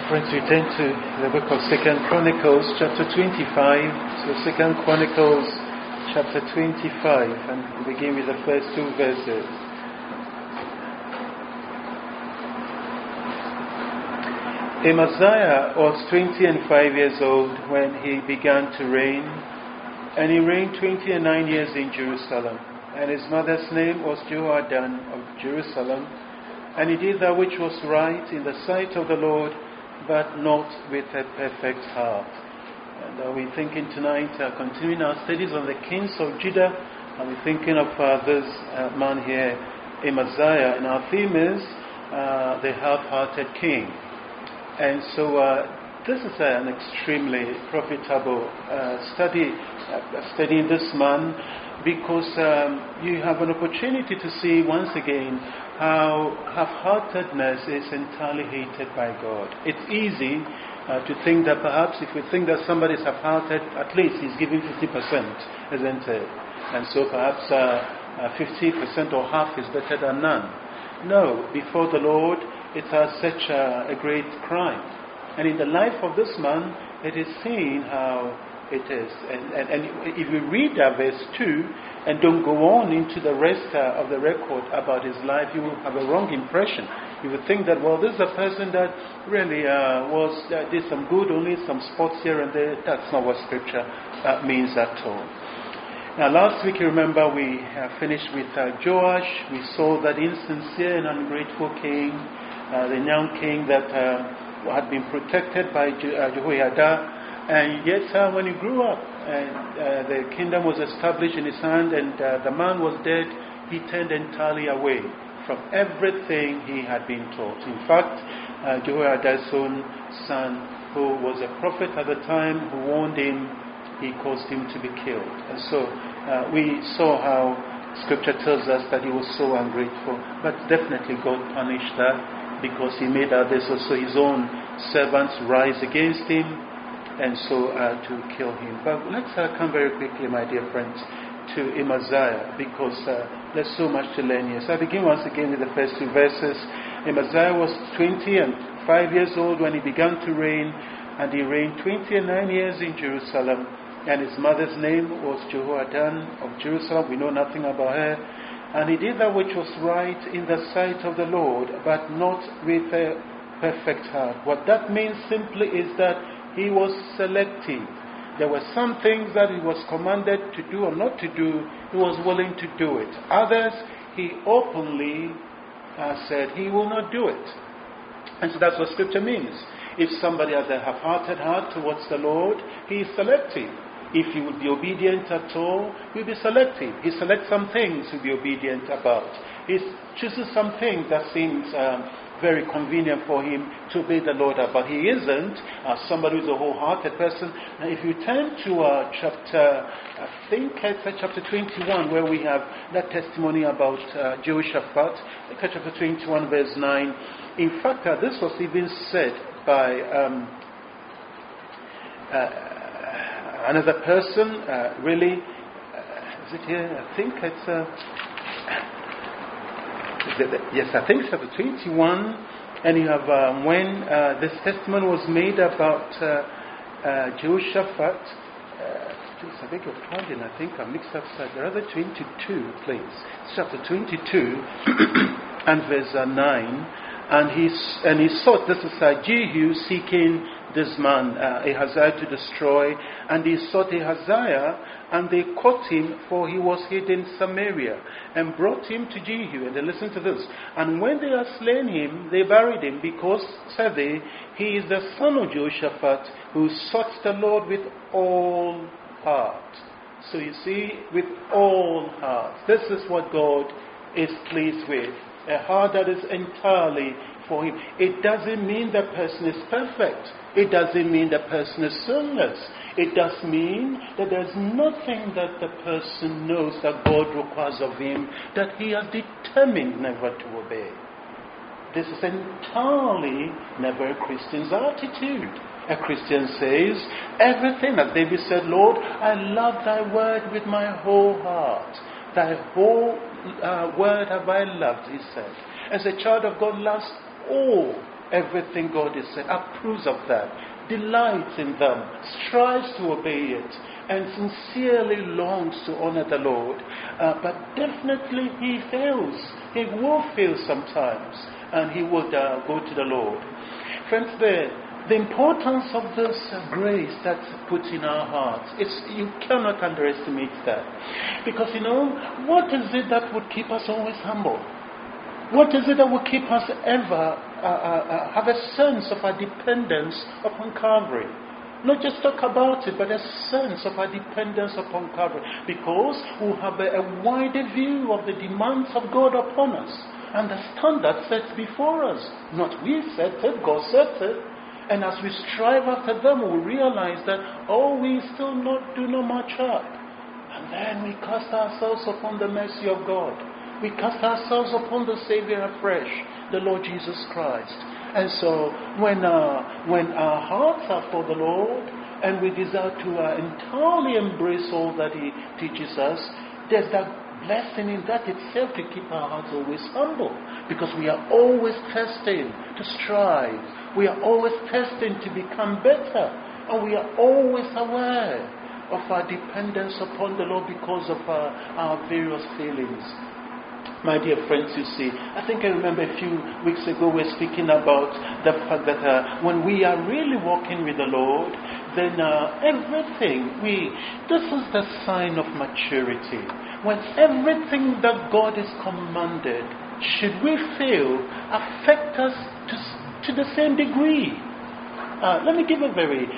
Friends, we turn to the book of 2 Chronicles, chapter 25. So 2 Chronicles, chapter 25, and we begin with the first two verses. Amaziah was 20 and 5 years old when he began to reign, and he reigned 29 years in Jerusalem. And his mother's name was Jehoaddan of Jerusalem, and he did that which was right in the sight of the Lord, but not with a perfect heart. And we're thinking tonight, continuing our studies on the kings of Judah, and we're thinking of this man here, Amaziah, and our theme is the half-hearted king. And so this is an extremely profitable studying this man, because you have an opportunity to see once again how half-heartedness is entirely hated by God. It's easy to think that perhaps if we think that somebody is half-hearted, at least he's giving 50%, isn't it? And so perhaps 50% or half is better than none. No, before the Lord, it's such a great crime. And in the life of this man, it is seen how it is. And if you read verse 2 and don't go on into the rest of the record about his life, you will have a wrong impression. You would think that, well, this is a person that really did some good, only some spots here and there. That's not what Scripture means at all. Now, last week, you remember, we finished with Joash. We saw that insincere and ungrateful king, the young king that had been protected by Jehoiada. And yet, when he grew up and the kingdom was established in his hand and the man was dead, he turned entirely away from everything he had been taught. In fact, Jehoiada's own son, who was a prophet at the time, who warned him, he caused him to be killed. And so we saw how Scripture tells us that he was so ungrateful. But definitely God punished that, because he made others, also his own servants, rise against him, and so to kill him. But let's come very quickly, my dear friends, to Amaziah, because there's so much to learn here. So I begin once again with the first two verses. Amaziah was 20 and 5 years old when he began to reign, and he reigned 29 years in Jerusalem. And his mother's name was Jehoaddan of Jerusalem. We know nothing about her. And he did that which was right in the sight of the Lord, but not with a perfect heart. What that means simply is that he was selective. There were some things that he was commanded to do or not to do. He was willing to do it. Others, he openly said he will not do it. And so that's what Scripture means. If somebody has a half-hearted heart towards the Lord, he is selective. If he would be obedient at all, he will be selective. He selects some things to be obedient about. He chooses some things that seems very convenient for him to obey the Lord, but he isn't somebody who's a wholehearted person. Now, if you turn to chapter 21, where we have that testimony about Jehoshaphat, look at chapter 21, verse 9. In fact, this was even said by another person, really. Is it here? I think it's... Yes, I think it's chapter 21, and you have when this testimony was made about Jehoshaphat. I beg your pardon, I think I mixed up rather 22, please. It's chapter 22 and verse 9, and he sought, this is Jehu seeking this man Ahaziah to destroy, and he sought Ahaziah, and they caught him, for he was hid in Samaria, and brought him to Jehu. And they listen to this. And when they had slain him, they buried him, because, said they, he is the son of Jehoshaphat, who sought the Lord with all heart. So you see, with all heart. This is what God is pleased with. A heart that is entirely for him. It doesn't mean the person is perfect. It doesn't mean the person is sinless. It does mean that there's nothing that the person knows that God requires of him that he has determined never to obey. This is entirely never a Christian's attitude. A Christian says, everything, as David said, Lord, I love thy word with my whole heart. Thy whole word have I loved, he said. As a child of God loves all everything God has said, approves of that, delights in them, strives to obey it, and sincerely longs to honor the Lord. But definitely he fails. He will fail sometimes, and he would go to the Lord. Friends, the importance of this grace that's put in our hearts, you cannot underestimate that. Because, what is it that would keep us always humble? What is it that will keep us ever have a sense of our dependence upon Calvary? Not just talk about it, but a sense of our dependence upon Calvary. Because we have a wider view of the demands of God upon us. And the standard set before us. Not we set it, God set it. And as we strive after them, we realize that, we still do not match up. And then we cast ourselves upon the mercy of God. We cast ourselves upon the Savior afresh, the Lord Jesus Christ. And so, when our hearts are for the Lord, and we desire to entirely embrace all that He teaches us, there's that blessing in that itself to keep our hearts always humble. Because we are always testing to strive. We are always testing to become better. And we are always aware of our dependence upon the Lord because of our various failings. My dear friends, you see, I think I remember a few weeks ago we were speaking about the fact that when we are really walking with the Lord, then this is the sign of maturity. When everything that God has commanded, should we fail, affect us to the same degree. Let me give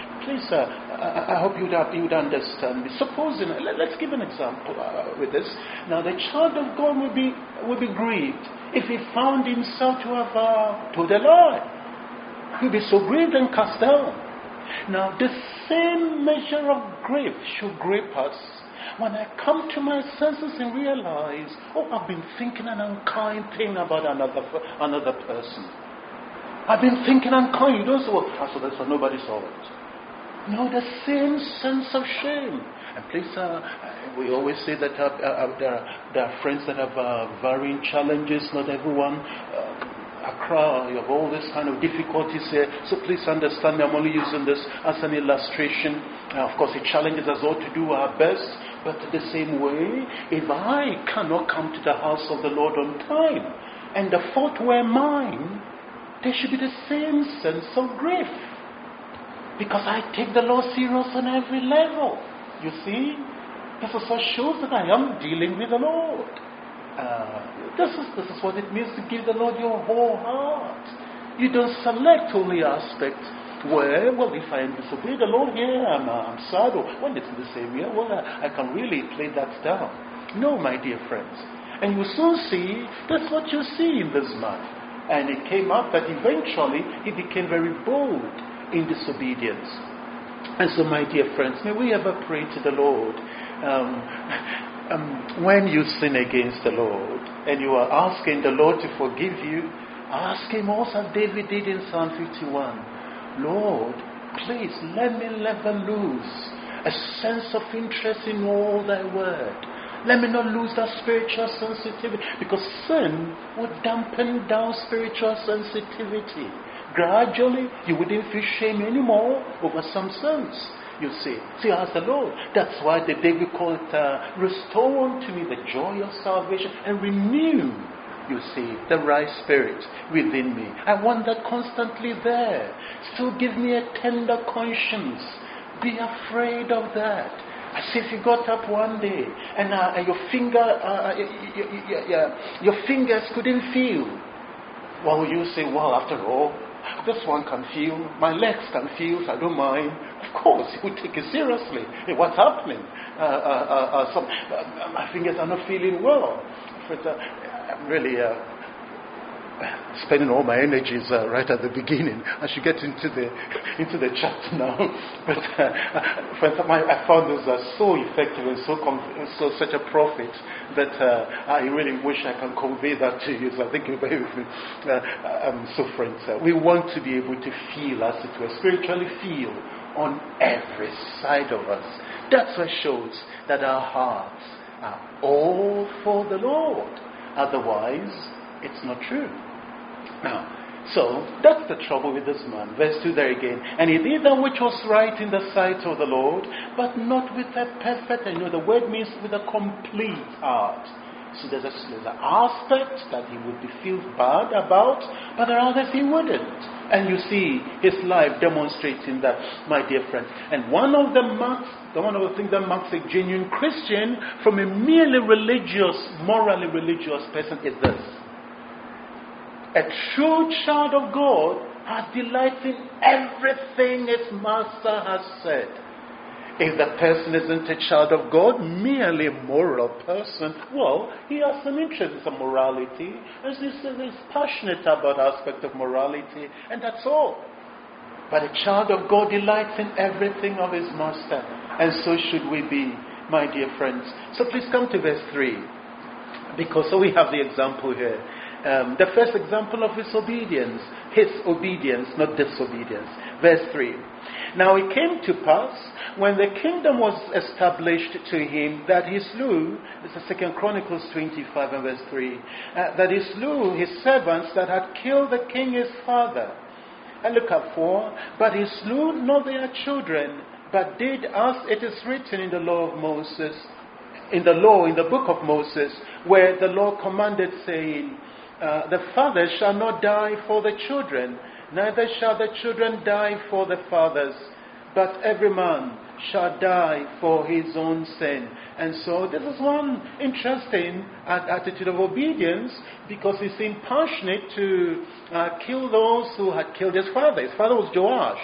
I hope you would understand me. Supposing, let's give an example with this. Now, the child of God will be grieved if he found himself to have told a lie. He'll be so grieved and cast down. Now, the same measure of grief should grip us when I come to my senses and realize, I've been thinking an unkind thing about another person. I've been thinking unkind. You don't say, Pastor, that's why nobody saw it. No, the same sense of shame. And please, we always say that there are friends that have varying challenges. Not everyone you have all this kind of difficulties here. So please understand me. I'm only using this as an illustration. Of course, it challenges us all to do our best. But the same way, if I cannot come to the house of the Lord on time, and the fault were mine, there should be the same sense of grief. Because I take the Lord serious on every level. You see? This is what shows that I am dealing with the Lord. This is what it means to give the Lord your whole heart. You don't select only aspects where, if I disobey the Lord here, I'm sad. Or, it's the same here. I can really play that down. No, my dear friends. And you soon see, that's what you see in this man. And it came up that eventually he became very bold in disobedience. And so, my dear friends, may we ever pray to the Lord when you sin against the Lord and you are asking the Lord to forgive you, ask Him also as David did in Psalm 51. Lord, please let me never lose a sense of interest in all Thy word. Let me not lose that spiritual sensitivity, because sin would dampen down spiritual sensitivity. Gradually, you wouldn't feel shame anymore over some sins. You see, ask the Lord. That's why the David called it, restore unto me the joy of salvation and renew, you see, the right spirit within me. I want that constantly there. Still give me a tender conscience. Be afraid of that. As if you got up one day and your fingers couldn't feel. You say, after all, this one can feel, my legs can feel, so I don't mind. Of course, you would take it seriously. Hey, what's happening? My fingers are not feeling well. I'm really spending all my energies right at the beginning. I should get into the chat now. But I found this so effective and so such a profit that I really wish I can convey that to you. So I think you'll bear with me. So friends, we want to be able to feel, as it were, spiritually feel on every side of us. That's what shows that our hearts are all for the Lord. Otherwise, it's not true. Now, So that's the trouble with this man. Verse 2 there again. And he did that which was right in the sight of the Lord, but not with a perfect, the word means with a complete heart. So there's an aspect that he would feel bad about, but there are others he wouldn't. And you see his life demonstrating that, my dear friend. And one of the things that marks a genuine Christian from a merely religious, morally religious person is this. A true child of God has delight in everything his master has said. If the person isn't a child of God, merely a moral person, well, he has an interest in some morality, and he's passionate about aspect of morality, and that's all. But a child of God delights in everything of his master, and so should we be, my dear friends. So please come to verse 3, because so we have the example here. The first example of his obedience, not disobedience. Verse 3. Now it came to pass, when the kingdom was established to him, that he slew, this is 2 Chronicles 25 and verse 3, that he slew his servants that had killed the king his father. And look at 4, but he slew not their children, but did as it is written in the law of Moses, in the book of Moses, where the Lord commanded, saying, the fathers shall not die for the children, neither shall the children die for the fathers, but every man shall die for his own sin. And so this is one interesting attitude of obedience, because he seemed passionate to kill those who had killed his father. His father was Joash.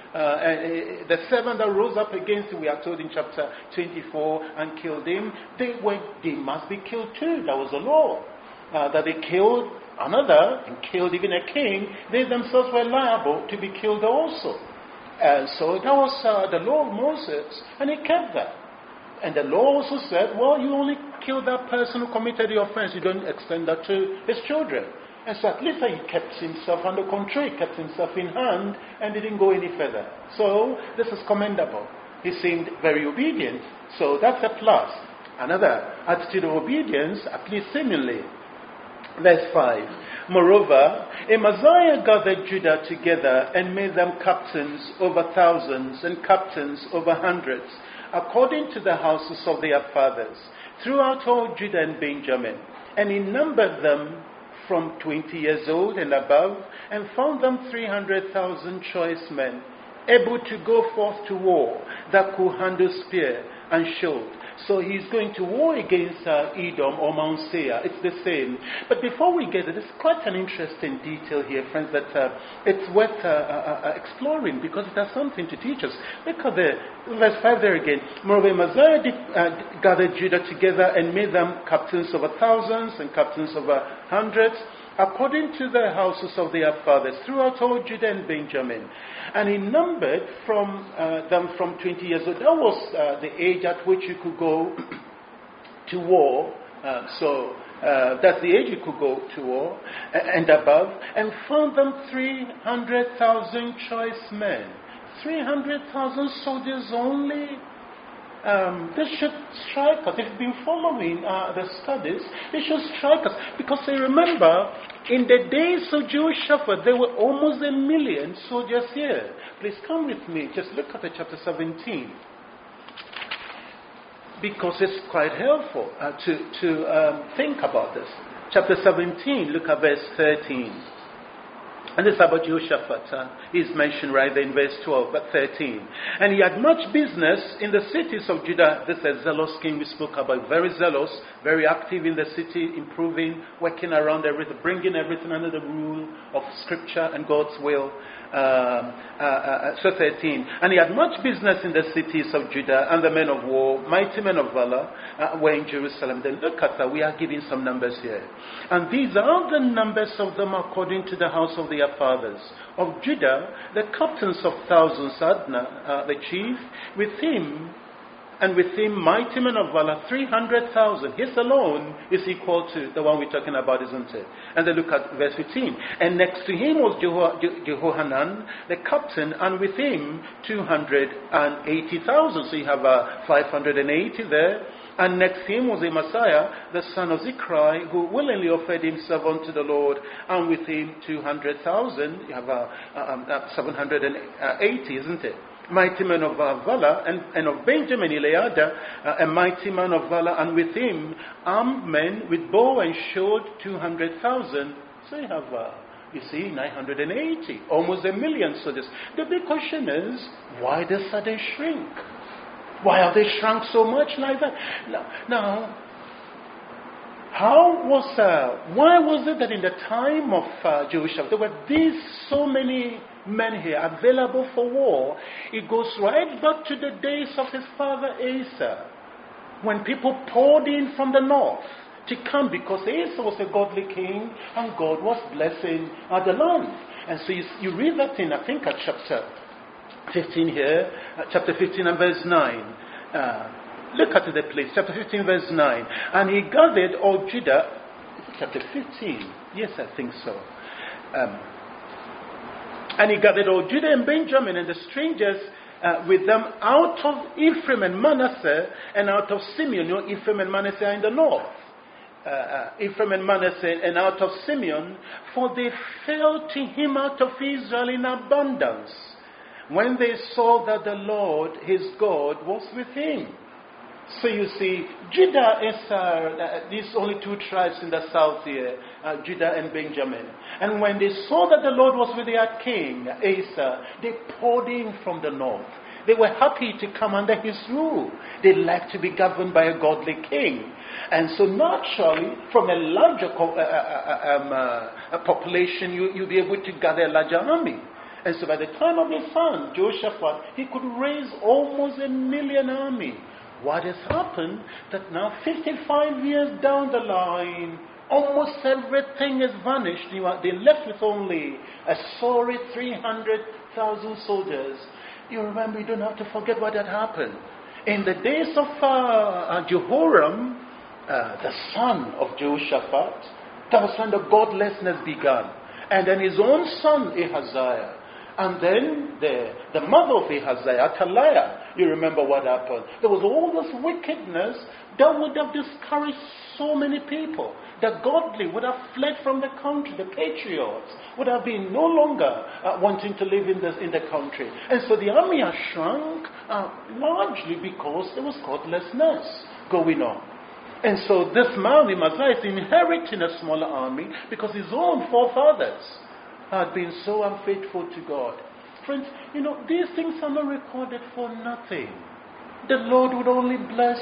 The servant that rose up against him, we are told in chapter 24, and killed him, they must be killed too. That was the law. That they killed another and killed even a king, they themselves were liable to be killed also. And so that was the law of Moses, and he kept that. And the law also said, well, you only kill that person who committed the offense, you don't extend that to his children. And so at least he kept himself under control, he kept himself in hand, and didn't go any further. So this is commendable. He seemed very obedient, so that's a plus. Another attitude of obedience, at least seemingly. Verse 5. Moreover, Amaziah gathered Judah together and made them captains over thousands and captains over hundreds, according to the houses of their fathers, throughout all Judah and Benjamin. And he numbered them from 20 years old and above, and found them 300,000 choice men, able to go forth to war, that could handle spear and shield. So he's going to war against Edom or Mount Seir. It's the same. But before we get it, there's quite an interesting detail here, friends, that it's worth exploring, because it has something to teach us. Look at verse 5 there again. Moreover, Amaziah gathered Judah together and made them captains over thousands and captains over hundreds, according to the houses of their fathers, throughout all Judah and Benjamin. And he numbered them from 20 years old. That was the age at which you could go to war. That's the age you could go to war and above. And found them 300,000 choice men. 300,000 soldiers only. This should strike us. If you've been following the studies, it should strike us. Because remember, in the days of Jehoshaphat, there were almost 1 million soldiers here. Please come with me. Just look at chapter 17. Because it's quite helpful to think about this. Chapter 17, look at verse 13. And this is about Jehoshaphat. He's mentioned right there in verse 12, but 13. And he had much business in the cities of Judah. This is a zealous king we spoke about. Very zealous, very active in the city, improving, working around everything, bringing everything under the rule of Scripture and God's will. So 13. And he had much business in the cities of Judah, and the men of war, mighty men of valor, were in Jerusalem. Then look at that. We are giving some numbers here. And these are the numbers of them according to the house of their fathers. Of Judah, the captains of thousands, Adnah, the chief, with him mighty men of valor, 300,000. His alone is equal to the one we're talking about, isn't it? And then look at verse 15. And next to him was Jehohanan, the captain, and with him 280,000. So you have 580 there. And next him was Messiah, the son of Zichri, who willingly offered himself unto the Lord, and with him 200,000. You have 780, isn't it? Mighty men of valor, and of Benjamin Eliada, a mighty man of valor, and with him armed men with bow and shield 200,000. So you have, 980, almost 1 million soldiers. The big question is, why the sudden shrink? Why have they shrunk so much like that? Now, why was it that in the time of Jehoshaphat, there were these so many men here available for war? It goes right back to the days of his father Asa, when people poured in from the north to come, because Asa was a godly king and God was blessing the land. And so you read that in, I think, at chapter 15 here, chapter 15 and verse 9. Look at the place, chapter 15 verse 9. And he gathered all Judah, chapter 15, yes, I think so. And he gathered all Judah and Benjamin and the strangers with them out of Ephraim and Manasseh and out of Simeon. You know, Ephraim and Manasseh are in the north. Ephraim and Manasseh and out of Simeon, for they fell to him out of Israel in abundance, when they saw that the Lord his God was with him. So you see, Judah is these only two tribes in the south here, Judah and Benjamin. And when they saw that the Lord was with their king, Asa, they poured in from the north. They were happy to come under his rule. They liked to be governed by a godly king. And so naturally, from a larger population, you'll be able to gather a larger army. And so by the time of his son, Jehoshaphat, he could raise almost 1 million army. What has happened that now 55 years down the line, almost everything has vanished. They're left with only a sorry 300,000 soldiers. You remember, you don't have to forget what had happened. In the days of Jehoram, the son of Jehoshaphat, that was when the godlessness began. And then his own son, Ahaziah. And then the mother of Ahaziah, Athaliah, you remember what happened. There was all this wickedness that would have discouraged so many people. The godly would have fled from the country. The patriots would have been no longer wanting to live in the country. And so the army has shrunk largely because there was godlessness going on. And so this man, Messiah, is inheriting a smaller army because his own forefathers had been so unfaithful to God. Friends, these things are not recorded for nothing. The Lord would only bless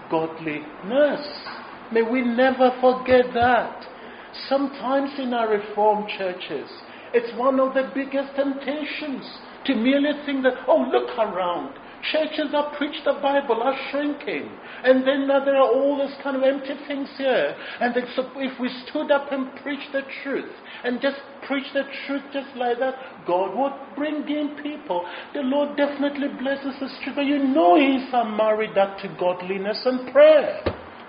godliness. May we never forget that. Sometimes in our Reformed churches, it's one of the biggest temptations to merely think that, oh, look around. Churches that preach the Bible are shrinking. And then there are all these kind of empty things here. And then so if we stood up and preached the truth, and just preach the truth just like that, God would bring in people. The Lord definitely blesses His truth. But He's married that to godliness and prayer.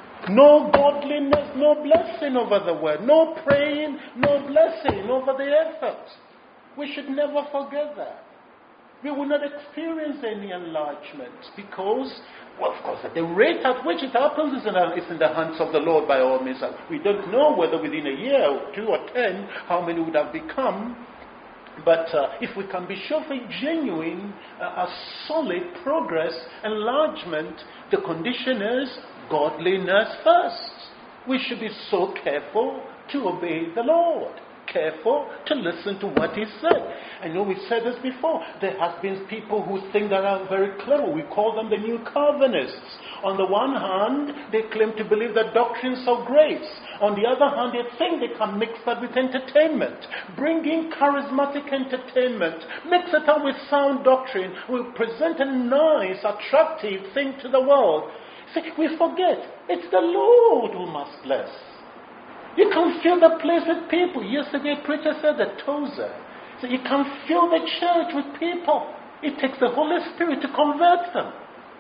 No godliness, no blessing over the word. No praying, no blessing over the effort. We should never forget that. We will not experience any enlargement because, well, of course, the rate at which it happens is in the hands of the Lord by all means. We don't know whether within a year or 2 or 10 how many would have become. But if we can be sure for genuine, solid progress, enlargement, the condition is godliness first. We should be so careful to obey the Lord. Careful to listen to what He said. I know we said this before. There have been people who think that are very clever. We call them the New Calvinists. On the one hand, they claim to believe the doctrines of grace. On the other hand, they think they can mix that with entertainment. Bring in charismatic entertainment. Mix it up with sound doctrine. We'll present a nice, attractive thing to the world. See, we forget. It's the Lord who must bless. You can fill the place with people. Yesterday, a preacher said the Tozer. So you can fill the church with people. It takes the Holy Spirit to convert them.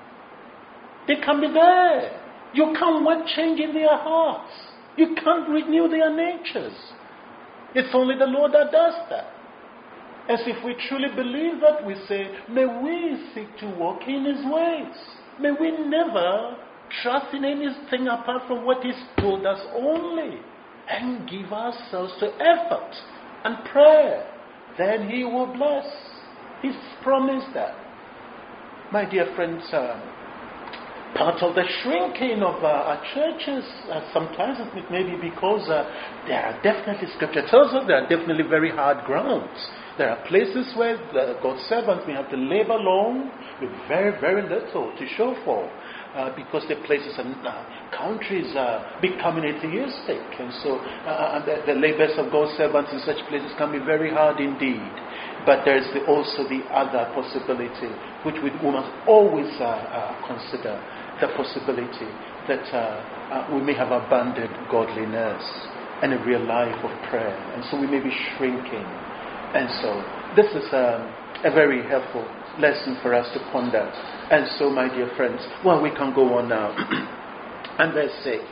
They can be there. You can't work change in their hearts. You can't renew their natures. It's only the Lord that does that. As if we truly believe that, we say, may we seek to walk in His ways. May we never trust in anything apart from what He's told us only, and give ourselves to effort and prayer, then He will bless. He's promised that. My dear friends, part of the shrinking of our churches, sometimes it may be because there are definitely, Scripture tells us, there are definitely very hard grounds. There are places where God's servants may have to labor long with very, very little to show for, because the places and countries are becoming atheistic. And so the labors of God's servants in such places can be very hard indeed. But there is also the other possibility, which we must always consider, the possibility that we may have abandoned godliness and a real life of prayer. And so we may be shrinking. And so this is a very helpful lesson for us to ponder. And so, my dear friends, well, we can go on now. And verse 6.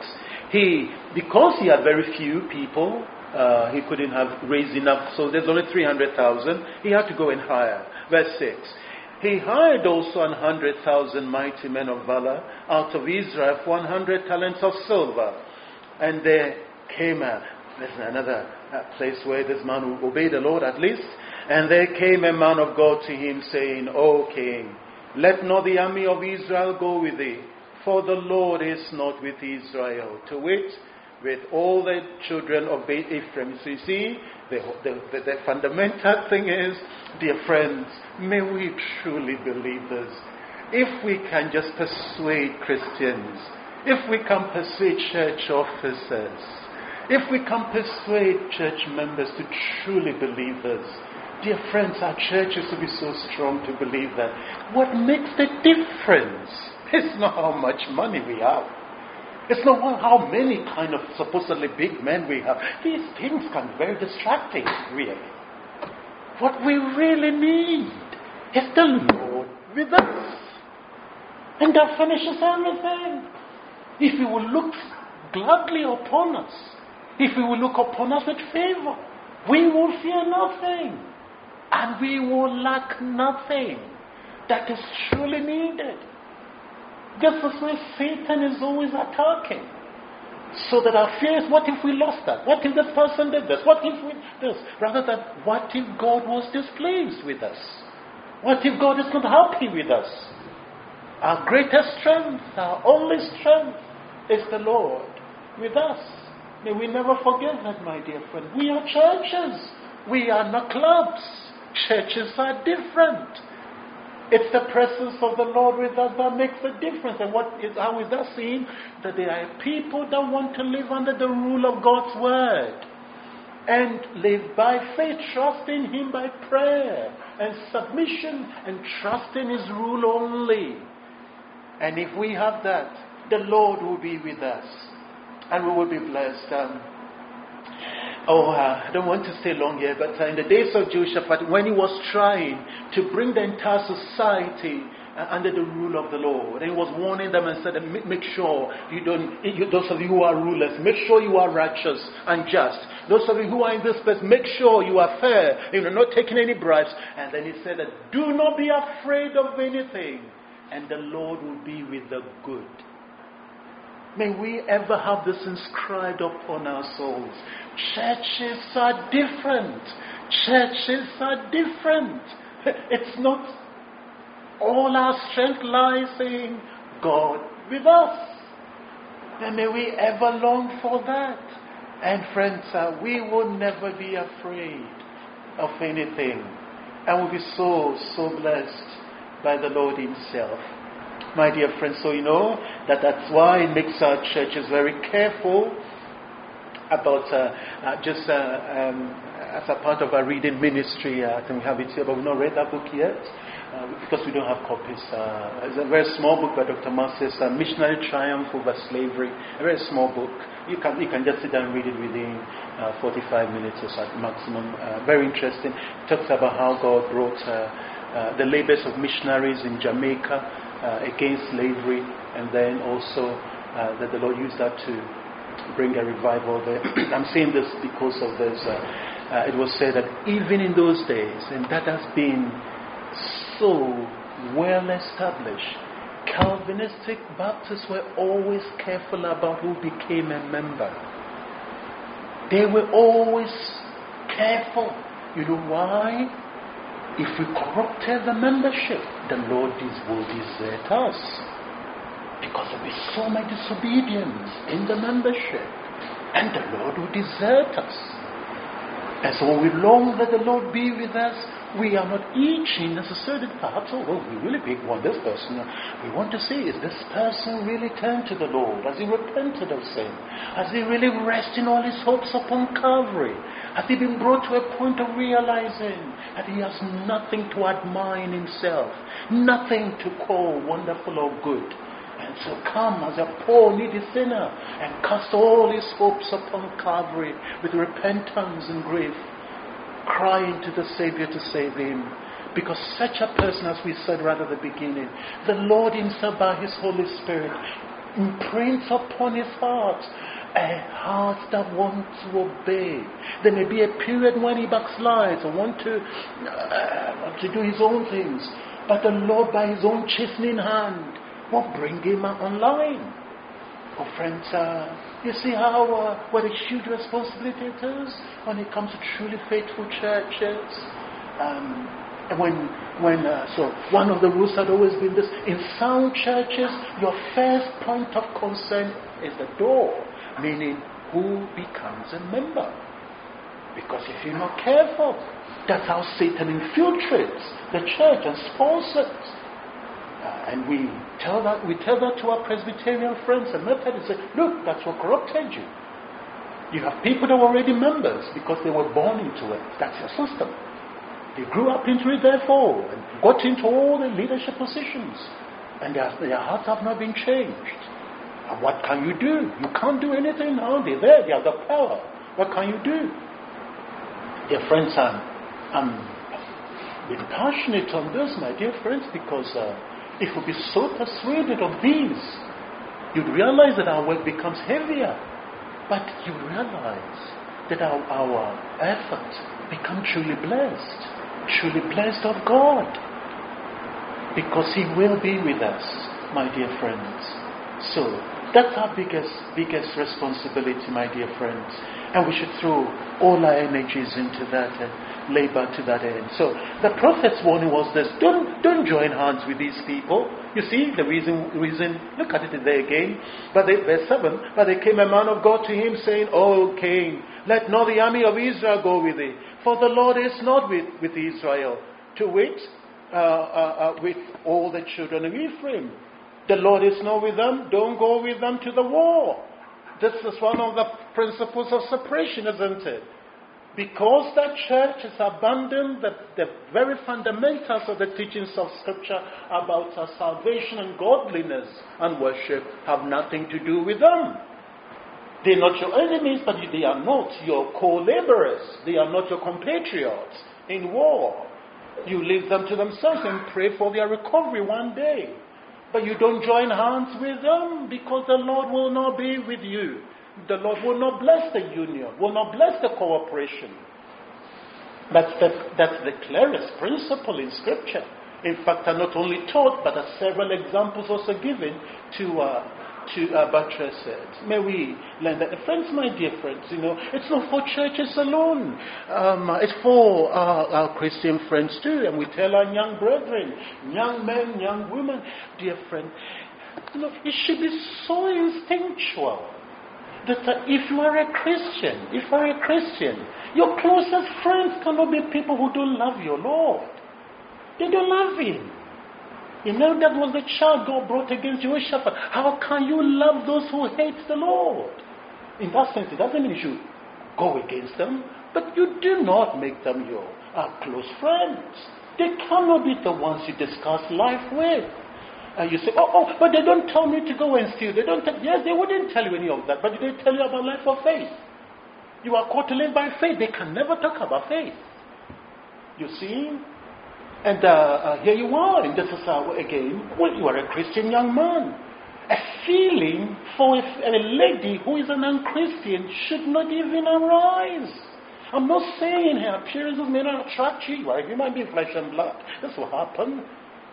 Because he had very few people, he couldn't have raised enough, so there's only 300,000, he had to go and hire. Verse 6. He hired also 100,000 mighty men of valor out of Israel for 100 talents of silver. And there came there's another place where this man will obey the Lord at least. And there came a man of God to him, saying, O king, let not the army of Israel go with thee, for the Lord is not with Israel, to wit, with all the children of Ephraim. So you see, the fundamental thing is, dear friends, may we truly believe this. If we can just persuade Christians, if we can persuade church officers, if we can persuade church members to truly believe this, dear friends, our churches will be so strong to believe that. What makes the difference is not how much money we have. It's not how many kind of supposedly big men we have. These things can be very distracting, really. What we really need is the Lord with us. And that finishes everything. If He will look gladly upon us, if He will look upon us with favor, we will fear nothing. And we will lack nothing that is truly needed. Just as where Satan is always attacking. So that our fear is, what if we lost that? What if this person did this? What if we this? Rather than, what if God was displeased with us? What if God is not happy with us? Our greatest strength, our only strength, is the Lord with us. May we never forget that, my dear friend. We are churches. We are not clubs. Churches are different. It's the presence of the Lord with us that makes the difference. And how is that seen? That there are people that want to live under the rule of God's word and live by faith, trusting Him by prayer and submission and trusting His rule only. And if we have that, the Lord will be with us and we will be blessed. I don't want to stay long here, but in the days of Jehoshaphat, when he was trying to bring the entire society under the rule of the Lord, and he was warning them and said, make sure those of you who are rulers, make sure you are righteous and just. Those of you who are in this place, make sure you are fair, you're not taking any bribes. And then he said that, do not be afraid of anything, and the Lord will be with the good. May we ever have this inscribed upon our souls. Churches are different. Churches are different. It's not all our strength lies in God with us. And may we ever long for that. And friends, we will never be afraid of anything. And we'll be so blessed by the Lord Himself. My dear friends, so you know that's why it makes our churches very careful about as a part of our reading ministry. I think we have it here, but we've not read that book yet because we don't have copies. It's a very small book by Dr. Marcis, Missionary Triumph Over Slavery. A very small book. You can just sit down and read it within 45 minutes or so at maximum. Very interesting. It talks about how God brought the labors of missionaries in Jamaica against slavery, and then also that the Lord used that to bring a revival there. I'm saying this because of this. It was said that even in those days, and that has been so well established, Calvinistic Baptists were always careful about who became a member. They were always careful. You know why? If we corrupted the membership, the Lord will desert us. Because there will be so much disobedience in the membership. And the Lord will desert us. And so we long that the Lord be with us. We are not itching necessarily perhaps, we really want this person. We want to see, is this person really turned to the Lord? Has he repented of sin? Has he really rested all his hopes upon Calvary? Has he been brought to a point of realizing that he has nothing to admire in himself, nothing to call wonderful or good? And so come as a poor needy sinner and cast all his hopes upon Calvary with repentance and grief, crying to the Savior to save him. Because such a person, as we said right at the beginning, the Lord himself by his Holy Spirit imprints upon his heart a heart that wants to obey. There may be a period when he backslides or want to do his own things, but the Lord by his own chastening hand will bring him online. Oh friends, you see how what a huge responsibility it is when it comes to truly faithful churches. And so one of the rules had always been this: in sound churches, your first point of concern is the door, meaning who becomes a member. Because if you're not careful, that's how Satan infiltrates the church and sponsors it. And we tell that to our Presbyterian friends and Methodists. Say, look, that's what corrupted you. You have people that were already members because they were born into it. That's your system. They grew up into it, therefore, and got into all the leadership positions. And their hearts have not been changed. And what can you do? You can't do anything now. They're there. They have the power. What can you do? Dear friends, I'm been passionate on this, my dear friends, because if we be so persuaded of these, you'd realize that our work becomes heavier. But you realize that our efforts become truly blessed of God. Because he will be with us, my dear friends. So, that's our biggest responsibility, my dear friends. And we should throw all our energies into that and labor to that end. So the prophet's warning was this: don't join hands with these people. You see the reason. Look at it there again. Verse 7. But there came a man of God to him, saying, O king, let not the army of Israel go with thee, for the Lord is not with Israel. To wit, with all the children of Ephraim. The Lord is not with them. Don't go with them to the war. This is one of the principles of separation, isn't it? Because the church has abandoned the very fundamentals of the teachings of Scripture about salvation and godliness and worship have nothing to do with them. They're not your enemies, but they are not your co-laborers. They are not your compatriots in war. You leave them to themselves and pray for their recovery one day. But you don't join hands with them, because the Lord will not be with you. The Lord will not bless the union, will not bless the cooperation. That's the clearest principle in Scripture. In fact, are not only taught, but are several examples also given to buttress it. May we learn that. Friends, my dear friends, it's not for churches alone. It's for our Christian friends too. And we tell our young brethren, young men, young women, dear friend, it should be so instinctual that if you are a Christian, your closest friends cannot be people who don't love your Lord. They don't love him. That was the child God brought against Jehoshaphat. How can you love those who hate the Lord? In that sense, it doesn't mean you should go against them, but you do not make them your close friends. They cannot be the ones you discuss life with. You say, but they don't tell me to go and steal. Yes, they wouldn't tell you any of that, but they tell you about life of faith. You are called to live by faith. They can never talk about faith. You see? And here you are, and this is again, you are a Christian young man. A feeling for a lady who is an unchristian should not even arise. I'm not saying her appearances may not attract you. You are a human being, flesh and blood. This will happen.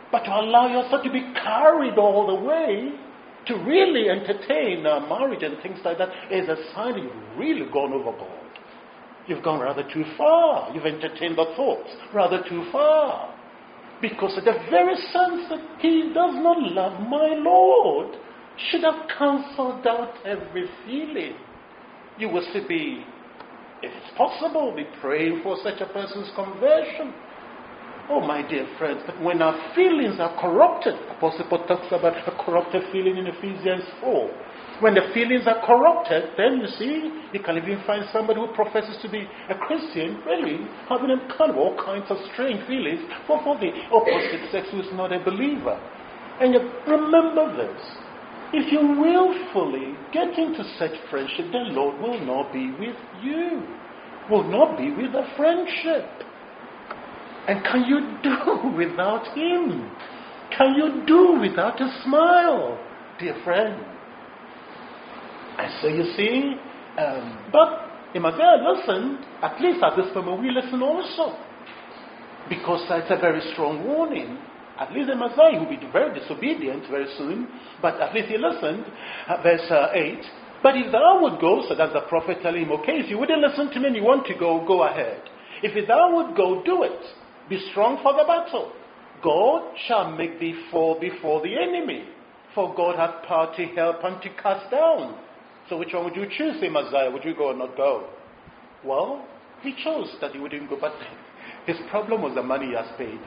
But to allow yourself to be carried all the way to really entertain marriage and things like that is a sign that you've really gone overboard. You've gone rather too far. You've entertained the thoughts rather too far. Because the very sense that he does not love my Lord should have cancelled out every feeling. You will still be, if it's possible, be praying for such a person's conversion. Oh, my dear friends, but when our feelings are corrupted, Apostle Paul talks about a corrupted feeling in Ephesians 4. When the feelings are corrupted, then you see, you can even find somebody who professes to be a Christian, really, having kind of all kinds of strange feelings for the opposite sex who is not a believer. And you remember this. If you willfully get into such friendship, the Lord will not be with you, will not be with the friendship. And can you do without him? Can you do without a smile, dear friend? And so you see, but Amaziah listened. At least at this moment we listen also. Because it's a very strong warning. At least Amaziah will be very disobedient very soon. But at least he listened. Verse 8. But if thou would go, so that's the prophet telling him, okay, if you wouldn't listen to me and you want to go, go ahead. If thou would go, do it. Be strong for the battle. God shall make thee fall before the enemy. For God hath power to help and to cast down. So which one would you choose, Amaziah? Would you go or not go? Well, he chose that he wouldn't go, but his problem was the money he has paid.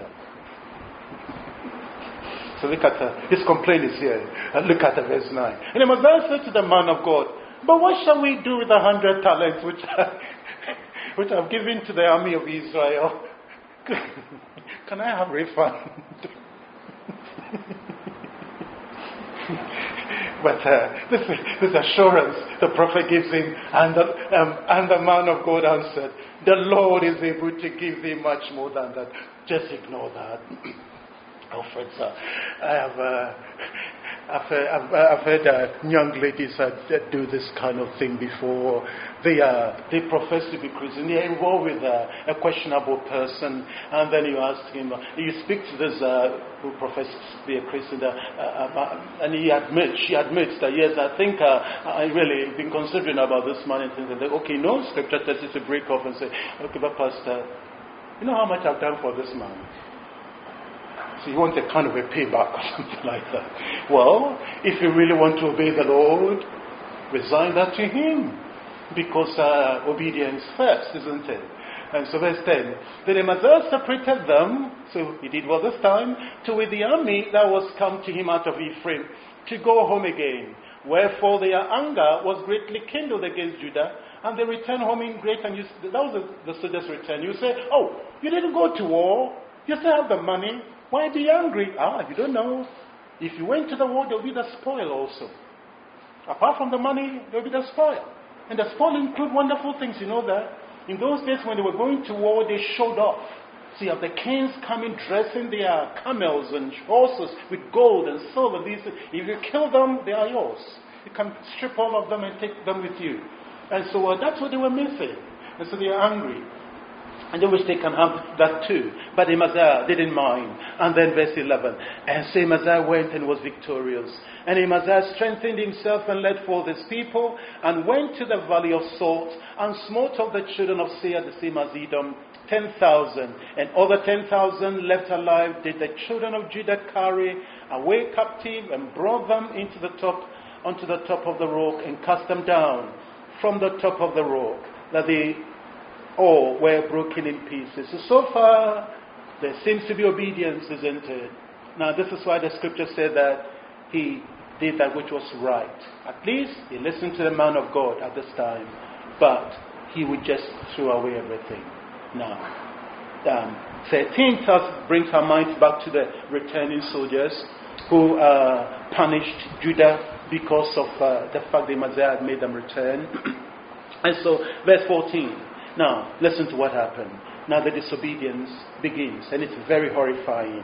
So look at his complaint is here. And look at verse 9. And Amaziah said to the man of God, but what shall we do with 100 talents which I've given to the army of Israel? Can I have refund? But this assurance the prophet gives him, and the man of God answered, the Lord is able to give thee much more than that. Just ignore that. Oh, friends, I've heard young ladies do this kind of thing before. They profess to be Christian. They're involved with a questionable person, and then you ask him. You speak to this who professes to be a Christian, and she admits that yes, I think I really been considering about this man and things like that. Okay, no scripture tells you to break off and say, okay, but pastor, you know how much I've done for this man. So you want a kind of a payback or something like that. Well, if you really want to obey the Lord, resign that to him. Because obedience first, isn't it? And so verse 10. Then Amaziah separated them, so he did well this time, to with the army that was come to him out of Ephraim, to go home again. Wherefore their anger was greatly kindled against Judah, and they returned home in great, and that was the soldiers' return. You say, oh, you didn't go to war, you still have the money. Why be angry? You don't know. If you went to the war, there will be the spoil also. Apart from the money, there will be the spoil. And the spoil include wonderful things, you know that. In those days when they were going to war, they showed off. So you have the kings coming dressing their camels and horses with gold and silver. If you kill them, they are yours. You can strip all of them and take them with you. And so that's what they were missing. And so they are angry. And they wish they can have that too. But Amaziah didn't mind. And then verse 11. And so Amaziah went and was victorious. And Amaziah strengthened himself and led forth his people, and went to the valley of Salt, and smote of the children of Seir, the same as Edom, 10,000. And other 10,000 left alive did the children of Judah carry away captive, and brought them onto the top of the rock, and cast them down from the top of the rock, that they all were broken in pieces. So far, there seems to be obedience, isn't it? Now, this is why the scripture said that he did that which was right. At least he listened to the man of God at this time, but he would just throw away everything. Now, 13 thus brings our minds back to the returning soldiers who punished Judah because of the fact that Amaziah had made them return. And so, verse 14. Now, listen to what happened. Now the disobedience begins, and it's very horrifying.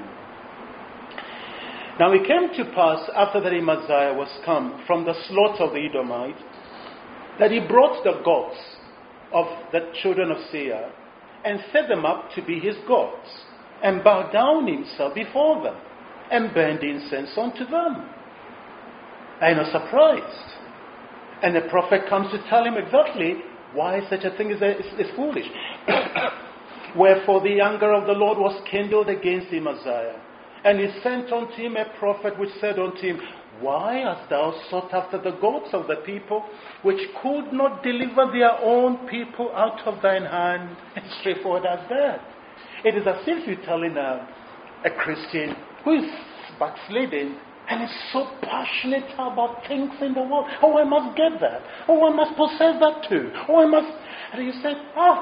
Now it came to pass, after that Amaziah was come from the slaughter of the Edomites, that he brought the gods of the children of Seir, and set them up to be his gods, and bowed down himself before them. and burned incense unto them. Are you not surprised? And the prophet comes to tell him exactly why such a thing is foolish. Wherefore the anger of the Lord was kindled against Amaziah. And he sent unto him a prophet which said unto him, Why hast thou sought after the gods of the people, which could not deliver their own people out of thine hand? It's straightforward as that. It is as if you're telling a Christian who is backsliding and is so passionate about things in the world. Oh, I must get that. Oh, I must possess that too. Oh, I must. And you said,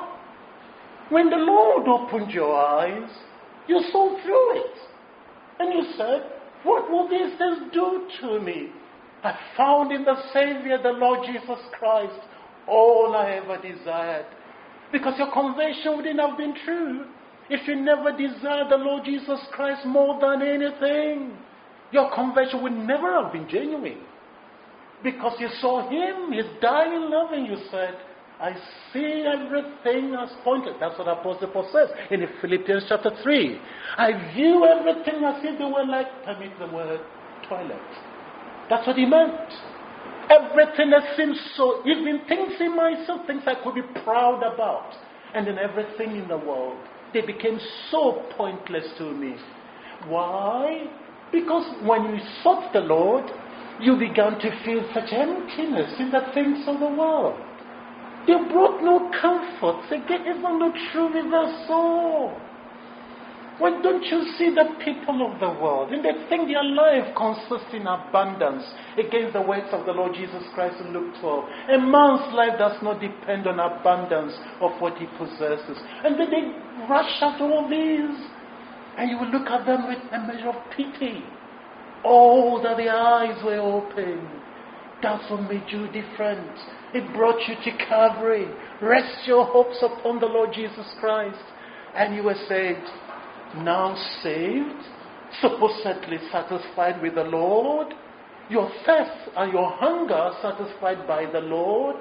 when the Lord opened your eyes, you saw through it. And you said, what will these things do to me? I found in the Savior, the Lord Jesus Christ, all I ever desired. Because your conversion wouldn't have been true if you never desired the Lord Jesus Christ more than anything. Your conversion would never have been genuine. Because you saw Him, His dying love, and you said, I see everything as pointed. That's what Apostle Paul says in Philippians chapter 3. I view everything as if they were like, permit the word, toilet. That's what he meant. Everything that seems so, even things in myself, things I could be proud about, and then everything in the world, they became so pointless to me. Why? Because when you sought the Lord, you began to feel such emptiness in the things of the world. They brought no comfort. Again, it's not true with us all. Why don't you see the people of the world? And they think their life consists in abundance against the words of the Lord Jesus Christ in Luke 12. A man's life does not depend on abundance of what he possesses. And then they rush at all these. And you will look at them with a measure of pity. Oh, that their eyes were open. That's what made you different. It brought you to Calvary. Rest your hopes upon the Lord Jesus Christ. And you were saved. Now saved, supposedly satisfied with the Lord. Your thirst and your hunger satisfied by the Lord.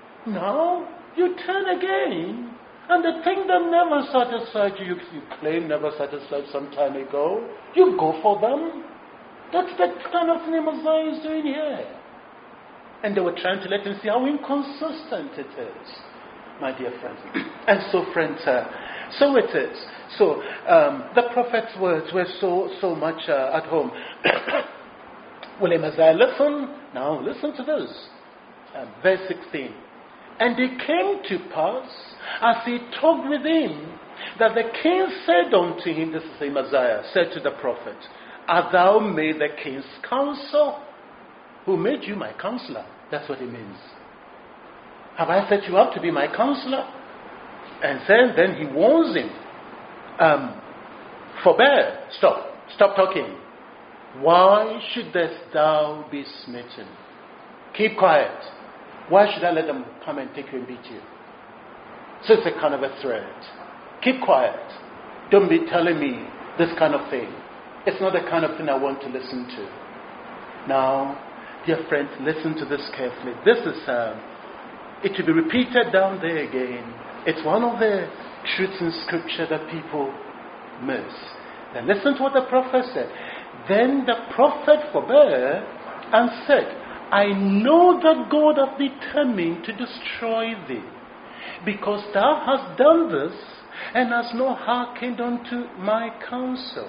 Now you turn again. And the thing that never satisfied you claim never satisfied some time ago, you go for them. That's the kind of thing Amaziah is doing here. And they were trying to let him see how inconsistent it is, my dear friends. And so, friends, so it is. So, the prophet's words were so much at home. Well, Amaziah, listen. Now, listen to this. Verse 16. And it came to pass, as he talked with him, that the king said unto him, this is Amaziah, said to the prophet, Art thou made the king's counsel? Who made you my counselor? That's what it means. Have I set you up to be my counselor? And then he warns him. Forbear. Stop talking. Why shouldest thou be smitten? Keep quiet. Why should I let them come and take you and beat you? So it's a kind of a threat. Keep quiet. Don't be telling me this kind of thing. It's not the kind of thing I want to listen to. Now, dear friends, listen to this carefully. This is, it will be repeated down there again. It's one of the truths in Scripture that people miss. Then listen to what the prophet said. Then the prophet forbore and said, I know that God hath determined to destroy thee, because thou hast done this, and hast not hearkened unto my counsel.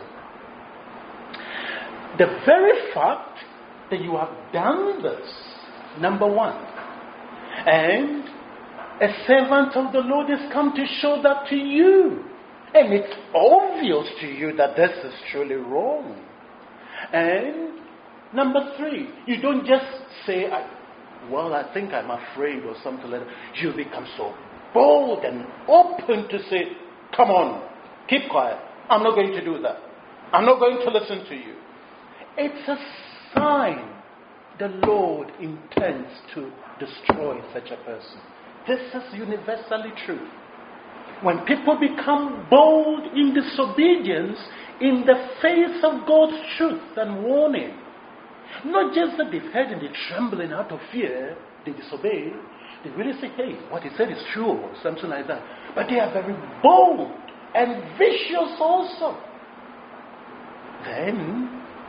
The very fact that you have done this, number one, and a servant of the Lord has come to show that to you, and it's obvious to you that this is truly wrong. And number three, you don't just say, I think I'm afraid or something like that. You become so bold and open to say, come on, keep quiet. I'm not going to do that. I'm not going to listen to you. It's a sign the Lord intends to destroy such a person. This is universally true. When people become bold in disobedience in the face of God's truth and warning, not just that they've heard and they're trembling out of fear, they disobey, they really say, hey, what he said is true, or something like that. But they are very bold and vicious also. Then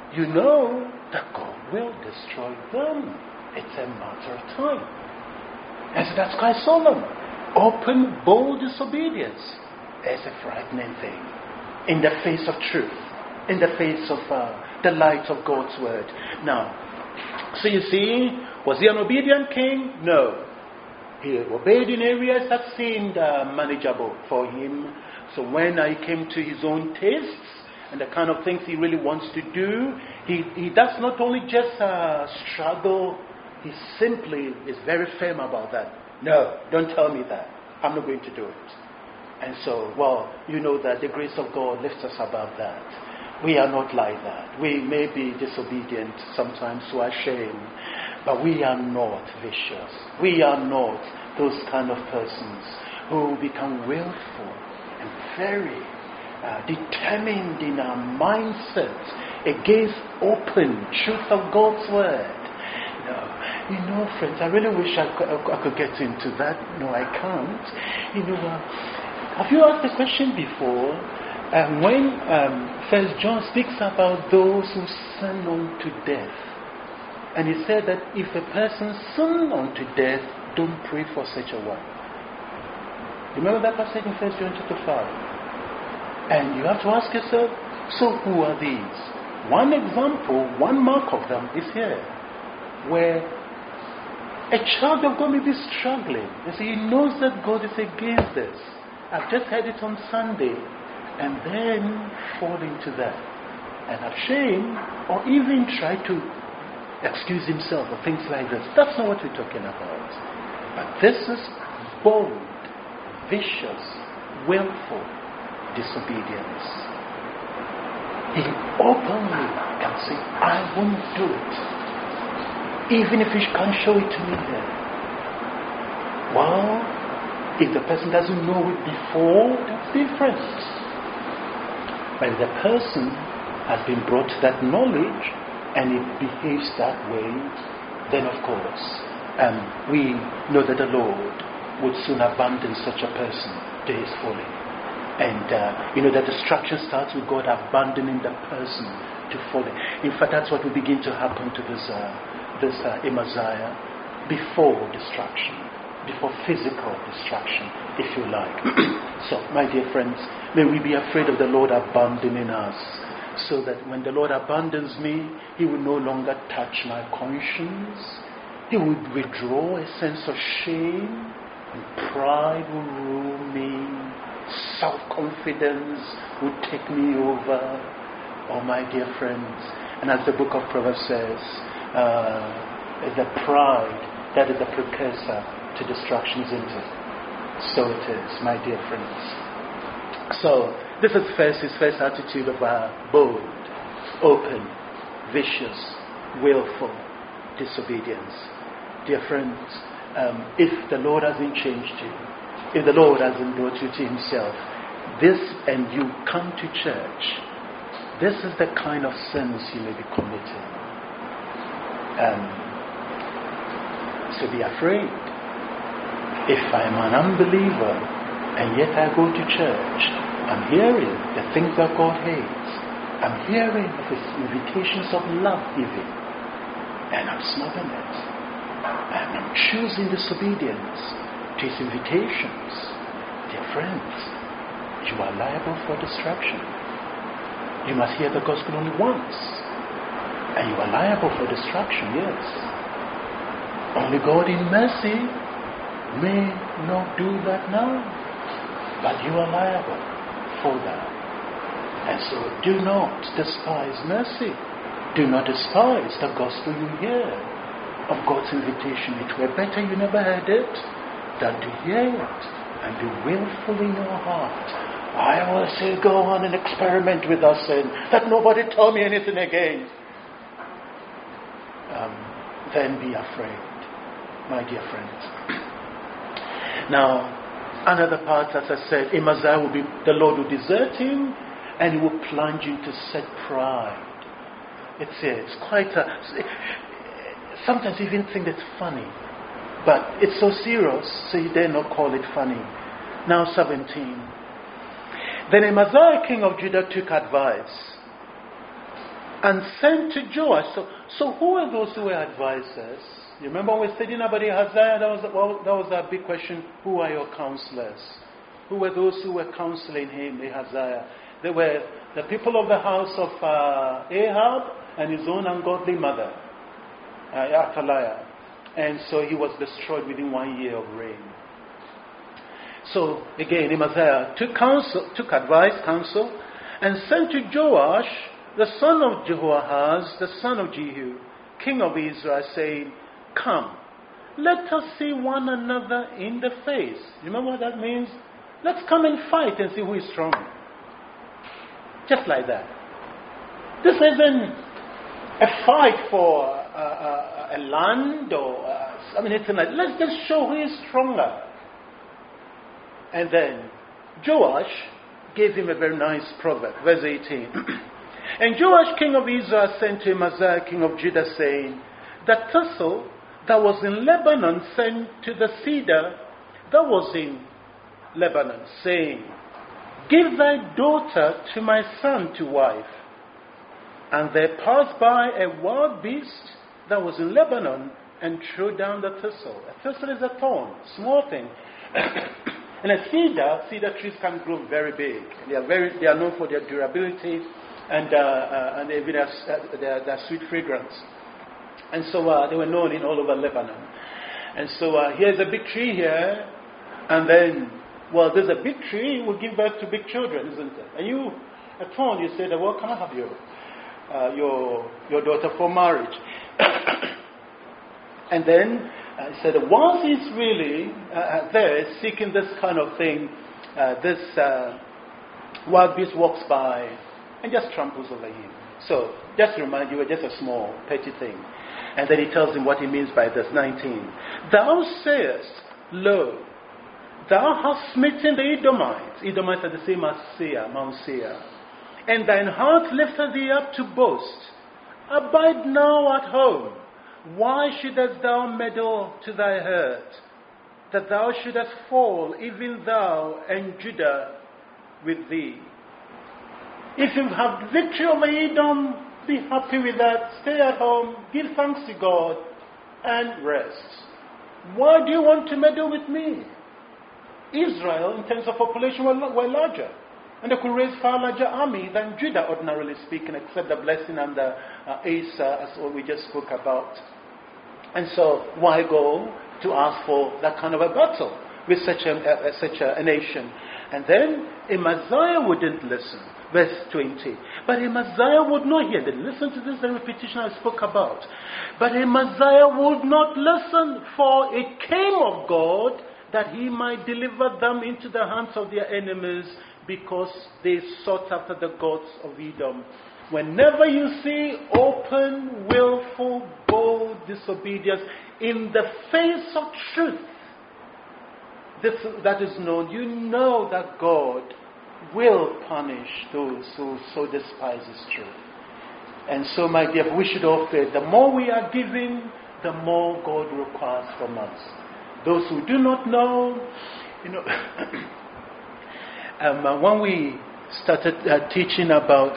you know that God will destroy them. It's a matter of time. And so that's quite solemn. Open, bold disobedience is a frightening thing in the face of truth, in the face of the light of God's word. Now, so you see, was he an obedient king? No. He obeyed in areas that seemed manageable for him. So when he came to his own tastes and the kind of things he really wants to do, he does not only just struggle, he simply is very firm about that. No, don't tell me that. I'm not going to do it. And so, well, you know that the grace of God lifts us above that. We are not like that. We may be disobedient sometimes to our shame, but we are not vicious. We are not those kind of persons who become willful and very determined in our mindset against open truth of God's word. You know, friends, I really wish I could get into that. No, I can't. You know, have you asked the question before? When 1 John speaks about those who sin unto death, and he said that if a person sin unto death, don't pray for such a one. Remember that passage in 1 John chapter 5? And you have to ask yourself, so who are these? One example, one mark of them is here, where a child of God may be struggling. You see, he knows that God is against this. I've just heard it on Sunday, and then fall into that and have shame, or even try to excuse himself or things like this. That's not what we're talking about. But this is bold, vicious, willful disobedience. He openly can say, I won't do it, even if he can't show it to me there. Well, if the person doesn't know it before, that's different. But if the person has been brought to that knowledge and it behaves that way, then of course, we know that the Lord would soon abandon such a person to his folly. And you know that destruction starts with God abandoning the person to folly. In fact, that's what will begin to happen to this Amaziah before destruction, before physical destruction, if you like. So, my dear friends, may we be afraid of the Lord abandoning us, so that when the Lord abandons me, he will no longer touch my conscience. He would withdraw a sense of shame, and pride will rule me. Self-confidence would take me over. Oh, my dear friends. And as the book of Proverbs says, the pride that is the precursor to destruction, isn't it? So it is, my dear friends. So this is his first attitude of bold, open, vicious, willful disobedience. Dear friends, if the Lord hasn't changed you, if the Lord hasn't brought you to himself, and you come to church, this is the kind of sins you may be committing. So be afraid. If I'm an unbeliever and yet I go to church, I'm hearing the things that God hates. I'm hearing of his invitations of love even, and I'm snubbing it. And I'm choosing disobedience to his invitations. Dear friends, you are liable for destruction. You must hear the gospel only once, and you are liable for destruction, yes. Only God in mercy may not do that now, but you are liable for that. And so do not despise mercy. Do not despise the gospel you hear of God's invitation. It were better you never heard it than to hear it and be willful in your heart. I will say, go on and experiment with our sin. Let nobody tell me anything again. Then be afraid, my dear friends. Now, another part, as I said, Amaziah will be, the Lord will desert him, and he will plunge into set pride. It's quite sometimes you even think it's funny, but it's so serious, so you dare not call it funny. Now 17. Then Amaziah, king of Judah, took advice. and sent to Joash. So who were those who were advisors? You remember when we were studying about Ahaziah? That was a big question. Who are your counselors? Who were those who were counseling him, Ahaziah? They were the people of the house of Ahab and his own ungodly mother, Athaliah. And so he was destroyed within 1 year of reign. So again, Amaziah took advice, counsel, and sent to Joash, the son of Jehoahaz, the son of Jehu, king of Israel, saying, "Come, let us see one another in the face." You remember what that means? Let's come and fight and see who is strong. Just like that. This isn't a fight for a land or anything like that. Let's just show who is stronger. And then Joash gave him a very nice proverb. Verse 18. And Joash, king of Israel, sent to Amaziah, king of Judah, saying, "The thistle that was in Lebanon sent to the cedar that was in Lebanon, saying, Give thy daughter to my son to wife. And there passed by a wild beast that was in Lebanon and threw down the thistle." A thistle is a thorn, small thing. And a cedar trees can grow very big. They are known for their durability and even their sweet fragrance. And so they were known in all over Lebanon. And so here's a big tree here, and then, there's a big tree, will give birth to big children, isn't it? And you, a thorn, you say, "Well, can I have your daughter for marriage?" And then he said, once he's really there seeking this kind of thing, this wild beast walks by and just tramples over him. So, just to remind you, just a small, petty thing. And then he tells him what he means by this, 19. "Thou sayest, Lo, thou hast smitten the Edomites." Edomites are the same as Seir, Mount Seir. "And thine heart lifted thee up to boast. Abide now at home. Why shouldest thou meddle to thy hurt, that thou shouldest fall, even thou and Judah with thee? If you have victory over Edom, be happy with that. Stay at home, give thanks to God, and rest. Why do you want to meddle with me?" Israel, in terms of population, were larger. And they could raise far larger army than Judah, ordinarily speaking, except the blessing and the Asa, as what we just spoke about. And so, why go to ask for that kind of a battle with such a nation? And then Amaziah wouldn't listen. Verse 20. But Amaziah would not hear. Listen to this, the repetition I spoke about. But Amaziah would not listen, for it came of God that he might deliver them into the hands of their enemies, because they sought after the gods of Edom. Whenever you see open, willful, bold disobedience in the face of truth, that is known, you know that God will punish those who so despise His truth. And so, my dear, we should all pray. The more we are giving, the more God requires from us. Those who do not know, when we started teaching about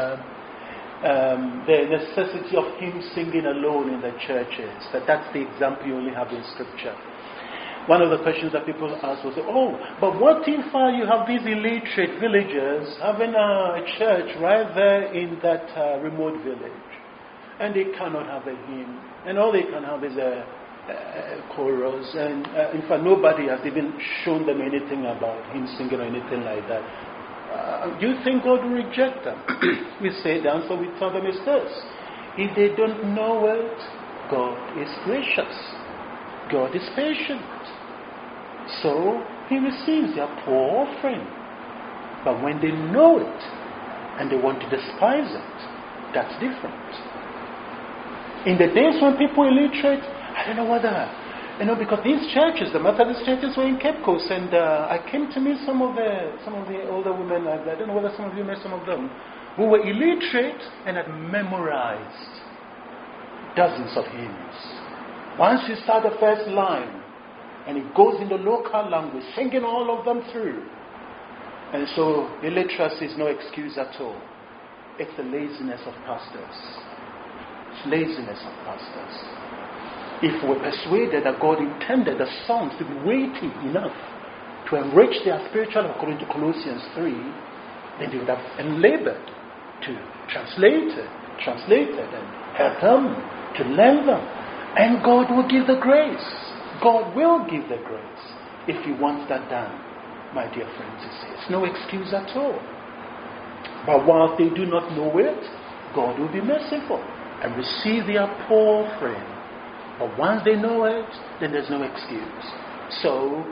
the necessity of hymn singing alone in the churches, that's the example you only have in Scripture. One of the questions that people ask was, but what if you have these illiterate villagers having a church right there in that remote village, and they cannot have a hymn, and all they can have is a chorus, and in fact nobody has even shown them anything about hymn singing or anything like that. Do you think God will reject them? We say the answer we tell them is this: if they don't know it, God is gracious, God is patient, so He receives their poor offering. But when they know it and they want to despise it, that's different. In the days when people were illiterate, I don't know whether, because these churches, the Methodist churches, were in Cape Coast, and I came to meet some of the older women. I don't know whether some of you met some of them, who were illiterate and had memorized dozens of hymns. Once you start the first line, and it goes in the local language, singing all of them through. And so illiteracy is no excuse at all. It's the laziness of pastors. It's laziness of pastors. If we're persuaded that God intended the songs to be weighty enough to enrich their spiritual, according to Colossians 3, then they would have labored to translate it and help them, to learn them. And God will give the grace. God will give the grace if He wants that done, my dear friends. It's no excuse at all. But while they do not know it, God will be merciful and receive their poor offering. But once they know it, then there's no excuse. So,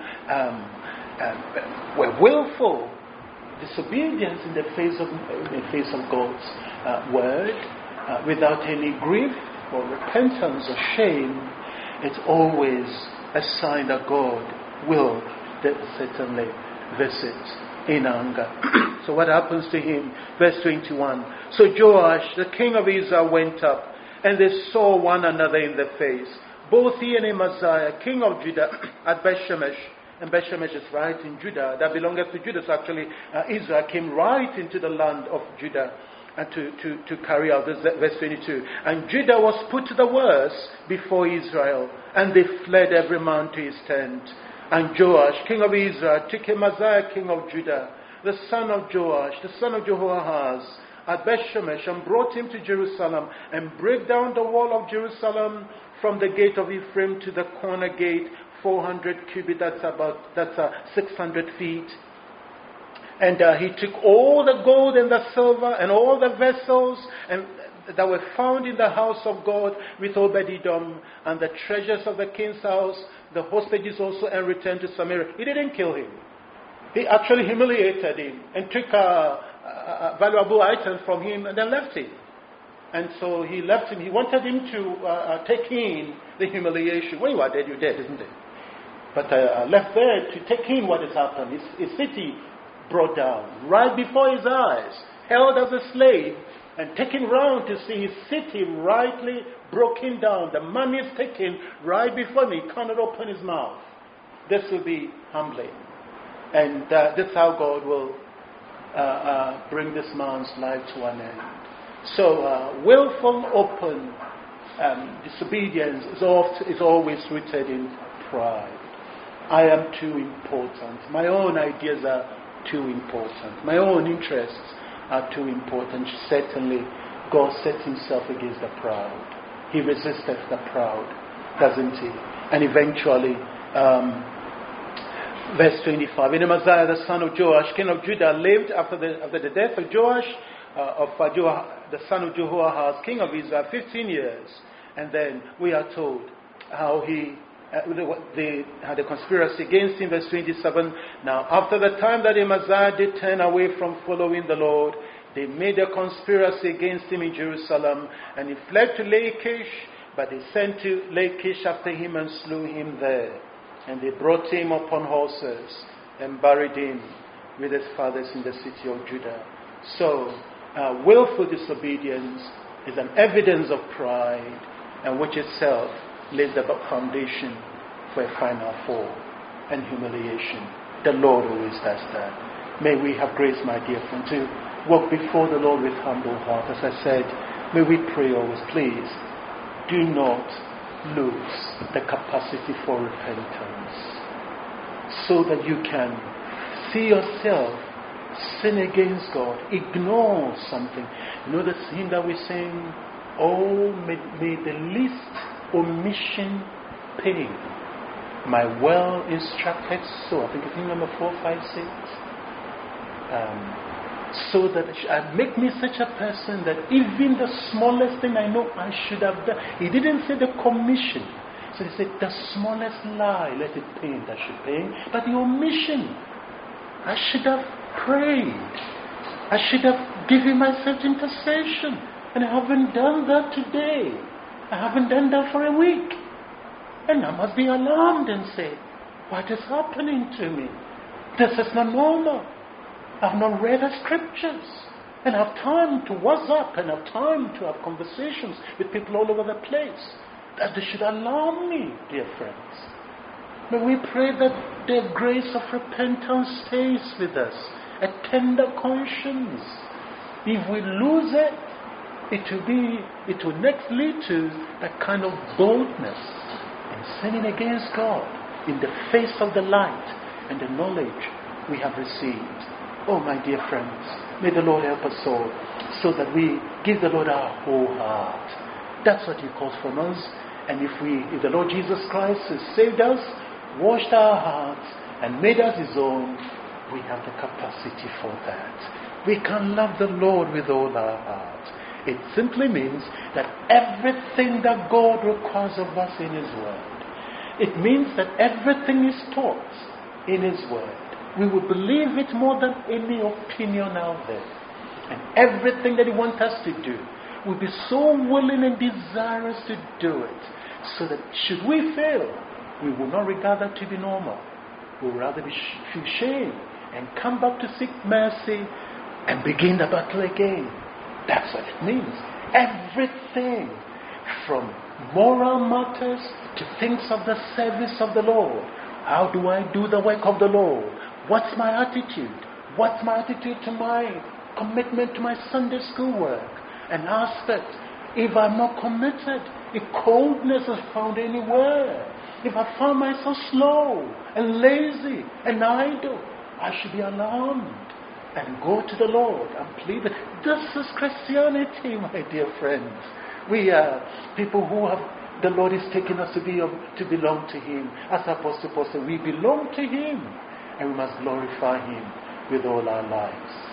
we're willful disobedience in the face of God's word, without any grief or repentance or shame, it's always a sign that God will certainly visit in anger. So what happens to him? Verse 21. So Joash, the king of Israel, went up, and they saw one another in the face, both he and Amaziah, king of Judah, at Bethshemesh. And Bethshemesh is right in Judah. That belongeth to Judah. So actually, Israel came right into the land of Judah and to carry out this. Verse 22. And Judah was put to the worse before Israel, and they fled every man to his tent. And Joash, king of Israel, took Amaziah, king of Judah, the son of Joash, the son of Jehoahaz, at Bethshemesh, and brought him to Jerusalem, and brake down the wall of Jerusalem from the gate of Ephraim to the corner gate, 400 cubits, that's 600 feet. And he took all the gold and the silver and all the vessels and that were found in the house of God with Obed-Edom, and the treasures of the king's house, the hostages also, and returned to Samaria. He didn't kill him. He actually humiliated him and took valuable items from him and then left him. And so he left him. He wanted him to take in the humiliation. When you are dead, you're dead, isn't it? But left there to take in what has happened. His city brought down right before his eyes, held as a slave, and taken round to see his city rightly broken down. The money is taken right before me. He cannot open his mouth. This will be humbling. And this is how God will bring this man's life to an end. So, willful, open disobedience is always rooted in pride. I am too important. My own ideas are too important. My own interests are too important. Certainly, God sets himself against the proud. He resisteth the proud, doesn't he? And eventually, verse 25, and Amaziah the son of Joash, king of Judah, lived after the death of Joash, the son of Jehoahaz, king of Israel, 15 years. And then we are told how they had a conspiracy against him, verse 27. Now, after the time that Amaziah did turn away from following the Lord, they made a conspiracy against him in Jerusalem, and he fled to Lachish, but they sent to Lachish after him and slew him there. And they brought him upon horses and buried him with his fathers in the city of Judah. So, willful disobedience is an evidence of pride, and which itself lays the foundation for a final fall and humiliation. The Lord always does that. May we have grace, my dear friend, to walk before the Lord with humble heart. As I said, may we pray always, please, do not lose the capacity for repentance, so that you can see yourself sin against God, ignore something. You know the hymn that we sing, oh, may the least omission pain my well-instructed soul. I think it's hymn number 456. So that make me such a person that even the smallest thing I know I should have done. He didn't say the commission. So he said the smallest lie, let it pain that should pain. But the omission, I should have prayed. I should have given myself intercession. And I haven't done that today. I haven't done that for a week. And I must be alarmed and say, what is happening to me? This is not normal. I've not read the scriptures. And I have time to WhatsApp and have time to have conversations with people all over the place. That they should alarm me, dear friends. May we pray that the grace of repentance stays with us. A tender conscience. If we lose it, it will next lead to that kind of boldness in sinning against God in the face of the light and the knowledge we have received. Oh, my dear friends, may the Lord help us all so that we give the Lord our whole heart. That's what He calls from us. And if the Lord Jesus Christ has saved us, washed our hearts, and made us His own, we have the capacity for that. We can love the Lord with all our heart. It simply means that everything that God requires of us in His Word, it means that everything is taught in His Word. We will believe it more than any opinion out there. And everything that He wants us to do, we'll be so willing and desirous to do it, so that should we fail, we will not regard that to be normal. We will rather feel shame and come back to seek mercy and begin the battle again. That's what it means. Everything from moral matters to things of the service of the Lord. How do I do the work of the Lord? What's my attitude? What's my attitude to my commitment to my Sunday school work? An aspect. If I'm not committed, if coldness is found anywhere, if I find myself slow and lazy and idle, I should be alarmed and go to the Lord and plead. This is Christianity, my dear friends. We are people who have the Lord is taking us to belong to Him. As Apostle Paul said, we belong to Him, and we must glorify Him with all our lives.